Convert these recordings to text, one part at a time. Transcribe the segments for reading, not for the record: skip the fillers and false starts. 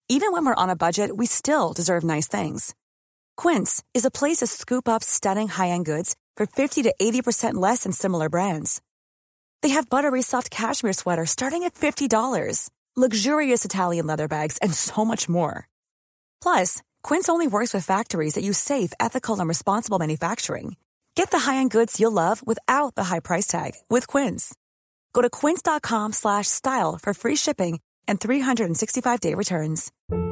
Even when we're on a budget, we still deserve nice things. Quince is a place to scoop up stunning high-end goods for 50 to 80% less than similar brands. They have buttery soft cashmere sweaters starting at $50, luxurious Italian leather bags, and so much more. Plus, Quince only works with factories that use safe, ethical, and responsible manufacturing. Get the high-end goods you'll love without the high price tag with Quince. Go to quince.com/style for free shipping and 365-day returns.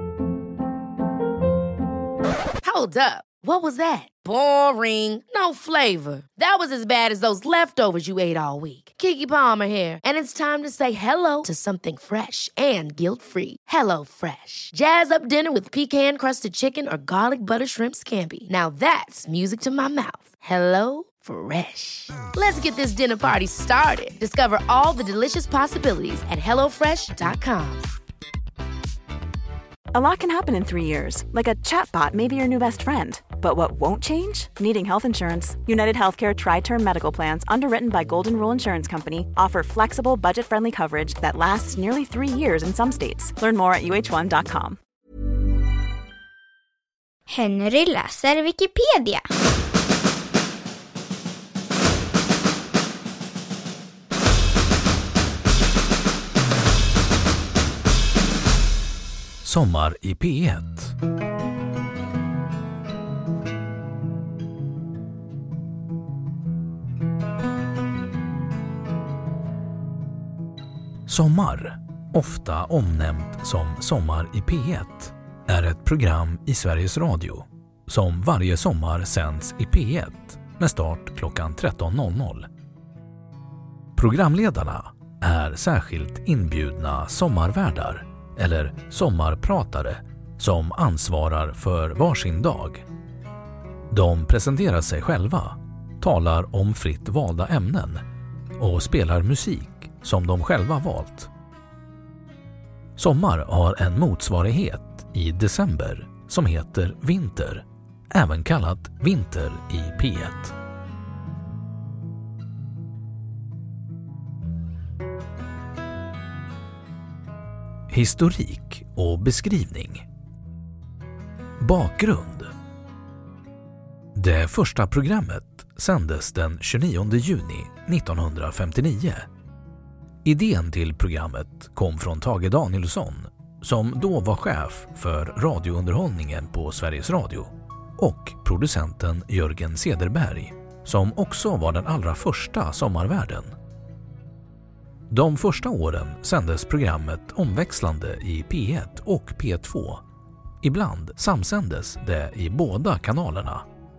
Hold up. What was that? Boring. No flavor. That was as bad as those leftovers you ate all week. Keke Palmer here, and it's time to say hello to something fresh and guilt-free. Hello Fresh. Jazz up dinner with pecan-crusted chicken or garlic butter shrimp scampi. Now that's music to my mouth. Hello Fresh. Let's get this dinner party started. Discover all the delicious possibilities at hellofresh.com. A lot can happen in 3 years, like a chatbot may be your new best friend. But what won't change? Needing health insurance. United Healthcare Tri-Term Medical Plans, underwritten by Golden Rule Insurance Company, offer flexible, budget-friendly coverage that lasts nearly 3 years in some states. Learn more at uh1.com. Henry läser Wikipedia. Sommar i P1. Sommar, ofta omnämnt som Sommar i P1, är ett program i Sveriges Radio som varje sommar sänds i P1 med start klockan 13.00. Programledarna är särskilt inbjudna sommarvärdar eller sommarpratare som ansvarar för varsin dag. De presenterar sig själva, talar om fritt valda ämnen och spelar musik som de själva valt. Sommar har en motsvarighet i december som heter vinter, även kallat Vinter i P1. Historik och beskrivning. Bakgrund. Det första programmet sändes den 29 juni 1959. Idén till programmet kom från Tage Danielsson, som då var chef för radiounderhållningen på Sveriges Radio, och producenten Jörgen Cederberg, som också var den allra första sommarvärden. De första åren sändes programmet omväxlande i P1 och P2. Ibland samsändes det i båda kanalerna.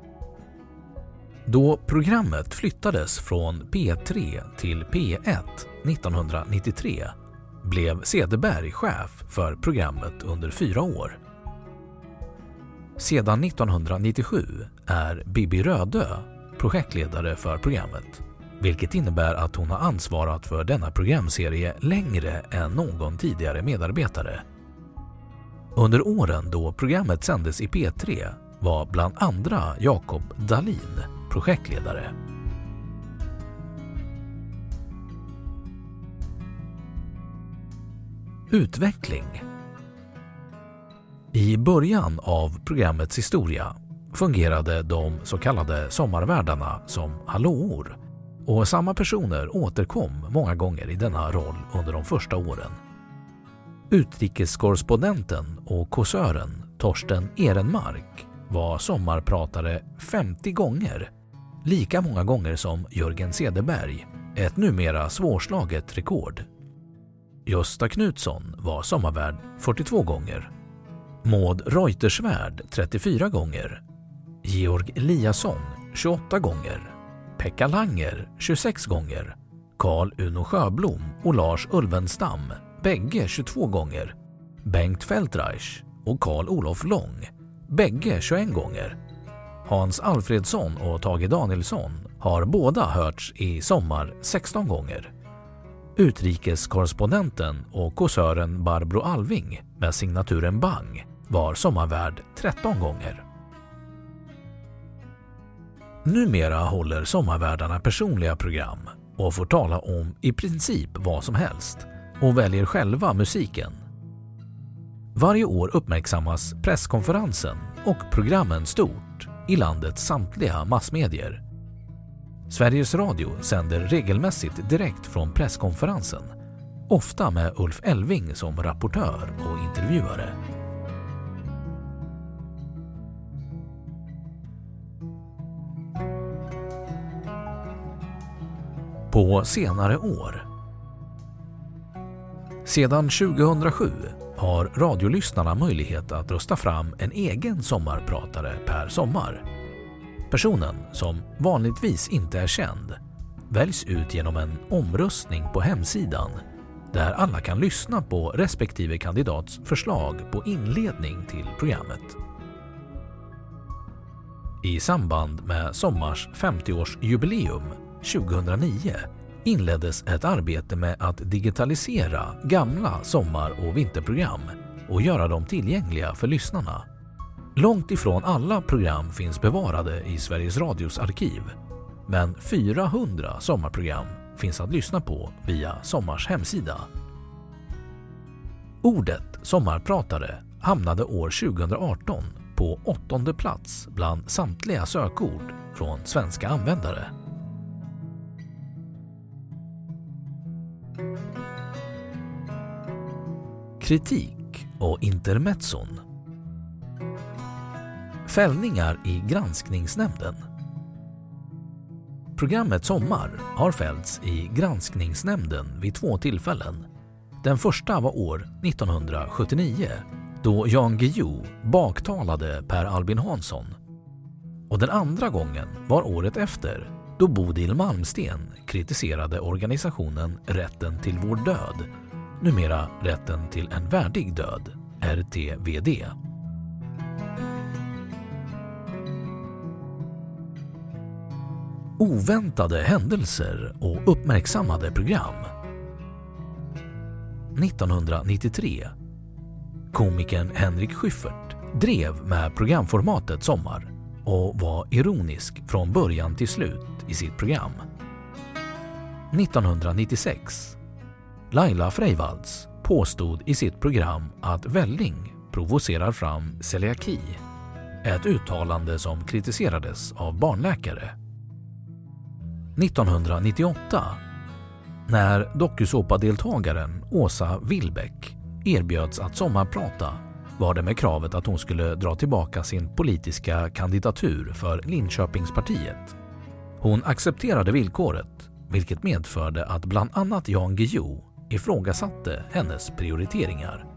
Då programmet flyttades från P3 till P1 1993 blev Cederberg chef för programmet under 4 år. Sedan 1997 är Bibi Rödö projektledare för programmet, vilket innebär att hon har ansvarat för denna programserie längre än någon tidigare medarbetare. Under åren då programmet sändes i P3 var bland andra Jakob Dahlin projektledare. Utveckling. I början av programmets historia fungerade de så kallade sommarvärdarna som hallåor, och samma personer återkom många gånger i denna roll under de första åren. Utrikeskorrespondenten och kåsören Torsten Ehrenmark var sommarpratare 50 gånger, lika många gånger som Jörgen Cederberg, ett numera svårslaget rekord. Gösta Knutsson var sommarvärd 42 gånger, Maud Reuterswärd 34 gånger, Georg Eliasson 28 gånger, Pekka Langer 26 gånger, Carl Uno Sjöblom och Lars Ulvenstam bägge 22 gånger, Bengt Feldreich och Carl Olof Lång bägge 21 gånger. Hans Alfredsson och Tage Danielsson har båda hörts i sommar 16 gånger. Utrikeskorrespondenten och kåsören Barbro Alving med signaturen Bang var sommarvärd 13 gånger. Numera håller sommarvärdarna personliga program och får tala om i princip vad som helst och väljer själva musiken. Varje år uppmärksammas presskonferensen och programmen stort i landets samtliga massmedier. Sveriges Radio sänder regelmässigt direkt från presskonferensen, ofta med Ulf Elving som rapportör och intervjuare. På senare år. Sedan 2007 har radiolyssnarna möjlighet att rösta fram en egen sommarpratare per sommar. Personen, som vanligtvis inte är känd, väljs ut genom en omröstning på hemsidan där alla kan lyssna på respektive kandidats förslag på inledning till programmet. I samband med Sommars 50-årsjubileum 2009 inleddes ett arbete med att digitalisera gamla sommar- och vinterprogram och göra dem tillgängliga för lyssnarna. Långt ifrån alla program finns bevarade i Sveriges Radios arkiv, men 400 sommarprogram finns att lyssna på via Sommars hemsida. Ordet sommarpratare hamnade år 2018 på 8:e plats bland samtliga sökord från svenska användare. Kritik och intermezzon. Fällningar i granskningsnämnden. Programmet Sommar har fällts i granskningsnämnden vid 2 tillfällen. Den första var år 1979 då Jan Guillou baktalade Per Albin Hansson. Och den andra gången var året efter då Bodil Malmsten kritiserade organisationen Rätten till vår död, numera Rätten till en värdig död, RTVD. Oväntade händelser och uppmärksammade program. 1993. Komikern Henrik Schyffert drev med programformatet Sommar och var ironisk från början till slut i sitt program. 1996. Laila Freivalds påstod i sitt program att välling provocerar fram celiaki, ett uttalande som kritiserades av barnläkare. 1998. När dokusåpadeltagaren Åsa Willbeck erbjöds att sommarprata var det med kravet att hon skulle dra tillbaka sin politiska kandidatur för Linköpingspartiet. Hon accepterade villkoret, vilket medförde att bland annat Jan Guillou ifrågasatte hennes prioriteringar.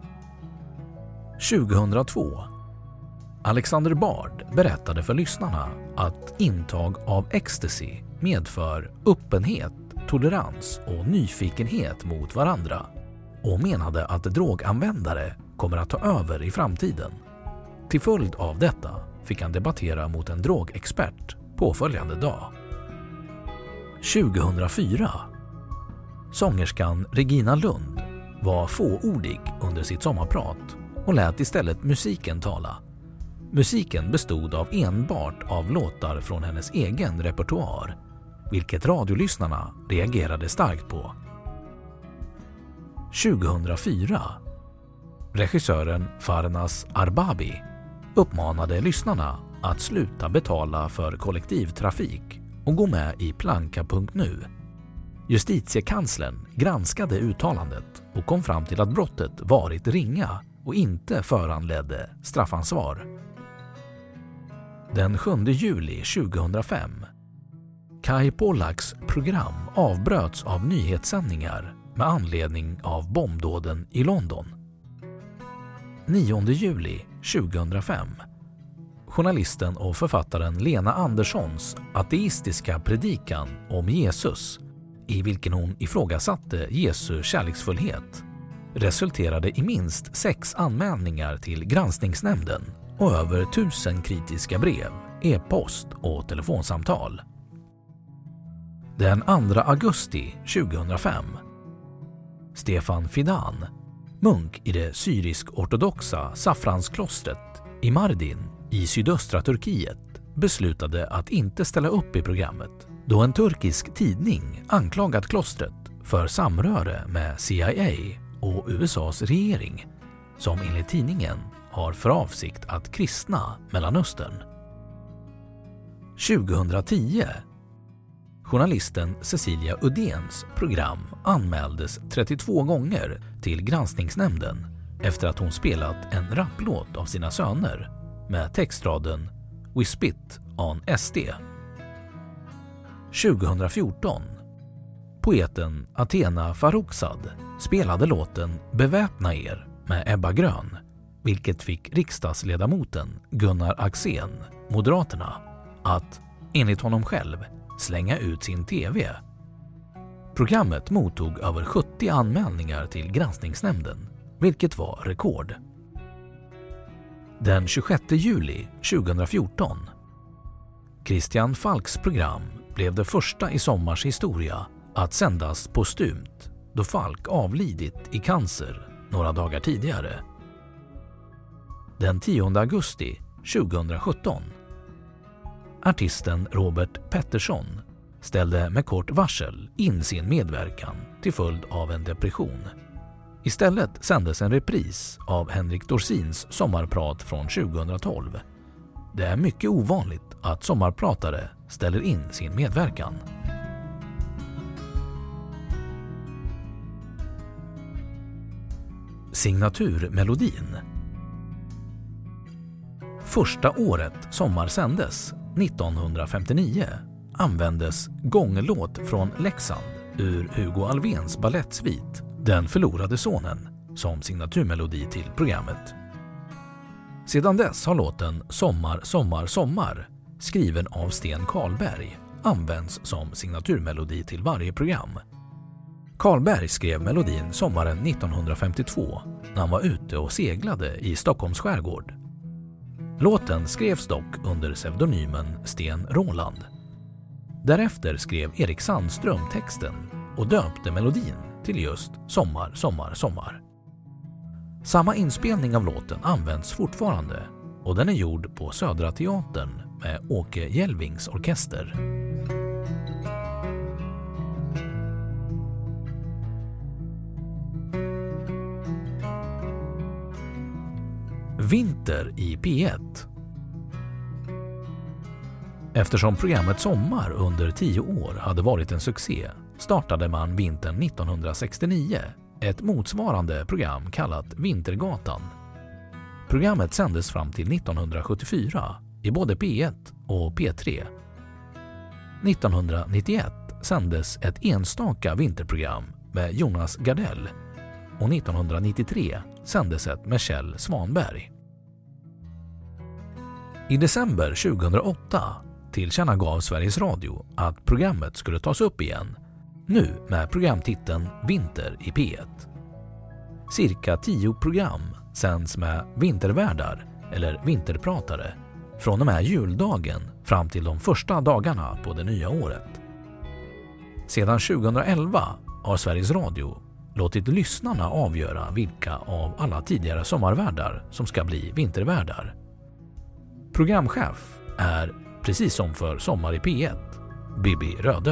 2002. Alexander Bard berättade för lyssnarna att intag av ecstasy medför öppenhet, tolerans och nyfikenhet mot varandra och menade att droganvändare kommer att ta över i framtiden. Till följd av detta fick han debattera mot en drogexpert påföljande dag. 2004. Sångerskan Regina Lund var fåordig under sitt sommarprat och lät istället musiken tala. Musiken bestod av enbart av låtar från hennes egen repertoar, vilket radiolyssnarna reagerade starkt på. 2004. Regissören Farnas Arbabi uppmanade lyssnarna att sluta betala för kollektivtrafik och gå med i Planka.nu. Justitiekanslern granskade uttalandet och kom fram till att brottet varit ringa och inte föranledde straffansvar. Den 7 juli 2005. Kai Pollaks program avbröts av nyhetssändningar med anledning av bombdåden i London. 9 juli 2005. Journalisten och författaren Lena Anderssons ateistiska predikan om Jesus, i vilken hon ifrågasatte Jesu kärleksfullhet, resulterade i minst 6 anmälningar till granskningsnämnden och över 1000 kritiska brev, e-post och telefonsamtal. Den 2 augusti 2005. Stefan Fidan, munk i det syrisk-ortodoxa Safransklostret i Mardin i sydöstra Turkiet, beslutade att inte ställa upp i programmet då en turkisk tidning anklagat klostret för samröre med CIA och USAs regering som enligt tidningen har för avsikt att kristna Mellanöstern. 2010. Journalisten Cecilia Udéns program anmäldes 32 gånger till granskningsnämnden efter att hon spelat en rapplåt av sina söner med textraden "We spit on SD". 2014. Poeten Athena Farrokhzad spelade låten "Beväpna er" med Ebba Grön, vilket fick riksdagsledamoten Gunnar Axén, Moderaterna, att, enligt honom själv, slänga ut sin TV. Programmet mottog över 70 anmälningar till granskningsnämnden, vilket var rekord. Den 26 juli 2014. Christian Falks program blev det första i Sommars historia att sändas postumt då Falk avlidit i cancer några dagar tidigare. Den 10 augusti 2017. Artisten Robert Pettersson ställde med kort varsel in sin medverkan till följd av en depression. Istället sändes en repris av Henrik Dorsins sommarprat från 2012. Det är mycket ovanligt att sommarpratare ställer in sin medverkan. Signaturmelodin. Första året Sommar sändes, 1959, användes gånglåt från Leksand ur Hugo Alfvéns ballettsvit Den förlorade sonen som signaturmelodi till programmet. Sedan dess har låten Sommar, sommar, sommar, skriven av Sten Karlberg, används som signaturmelodi till varje program. Karlberg skrev melodin sommaren 1952 när han var ute och seglade i Stockholms skärgård. Låten skrevs dock under pseudonymen Sten Roland. Därefter skrev Erik Sandström texten och döpte melodin till just Sommar, sommar, sommar. Samma inspelning av låten används fortfarande och den är gjord på Södra Teatern med Åke Jelvings orkester. Vinter i P1. Eftersom programmet Sommar under 10 år hade varit en succé startade man vintern 1969 ett motsvarande program kallat Vintergatan. Programmet sändes fram till 1974 i både P1 och P3. 1991 sändes ett enstaka vinterprogram med Jonas Gardell och 1993 sändes ett med Kjell Svanberg. I december 2008 tillkännagav Sveriges Radio att programmet skulle tas upp igen, nu med programtiteln Vinter i P1. Cirka 10 program sänds med vintervärdar eller vinterpratare från och med juldagen fram till de första dagarna på det nya året. Sedan 2011 har Sveriges Radio låtit lyssnarna avgöra vilka av alla tidigare sommarvärdar som ska bli vintervärdar. Programchef är, precis som för Sommar i P1, Bibi Rödö.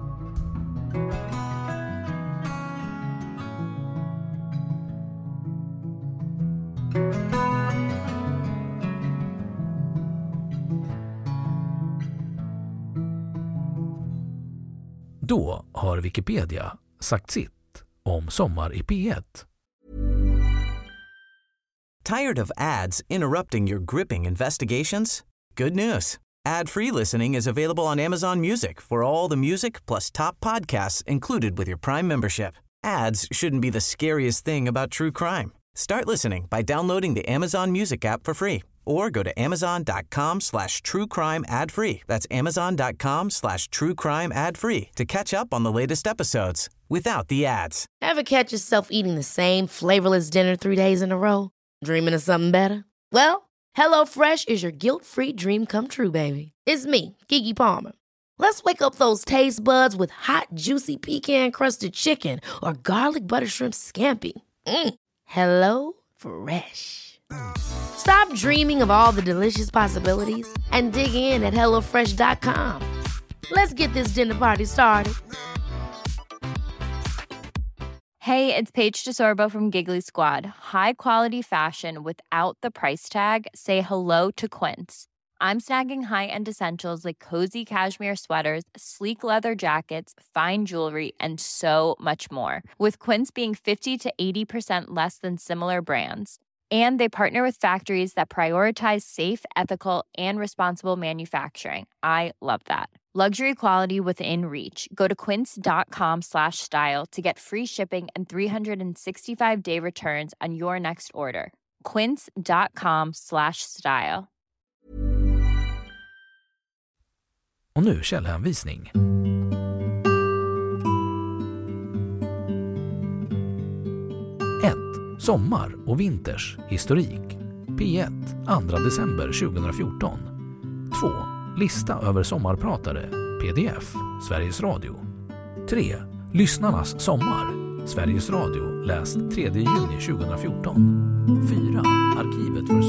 Då har Wikipedia sagt sitt om Sommar i P1. Tired of ads interrupting your gripping investigations? Good news. Ad-free listening is available on Amazon Music for all the music plus top podcasts included with your Prime membership. Ads shouldn't be the scariest thing about true crime. Start listening by downloading the Amazon Music app for free or go to amazon.com/truecrime ad-free. That's amazon.com/truecrime ad-free to catch up on the latest episodes without the ads. Ever catch yourself eating the same flavorless dinner 3 days in a row? Dreaming of something better? Well, HelloFresh is your guilt-free dream come true, baby. It's me, Keke Palmer. Let's wake up those taste buds with hot, juicy pecan-crusted chicken or garlic butter shrimp scampi. Hello Fresh. Stop dreaming of all the delicious possibilities and dig in at HelloFresh.com. Let's get this dinner party started. Hey, it's Paige DeSorbo from Giggly Squad. High quality fashion without the price tag. Say hello to Quince. I'm snagging high-end essentials like cozy cashmere sweaters, sleek leather jackets, fine jewelry, and so much more. With Quince being 50 to 80% less than similar brands. And they partner with factories that prioritize safe, ethical, and responsible manufacturing. I love that. Luxury quality within reach. Go to quince.com/style to get free shipping and 365-day returns on your next order. Quince.com/style. Och nu källhänvisning. 1. Sommar och vinters historik. P1, 2 december 2014. 2. Lista över sommarpratare. PDF, Sveriges Radio. 3. Lyssnarnas sommar. Sveriges Radio, läst 3 juni 2014. 4. Arkivet för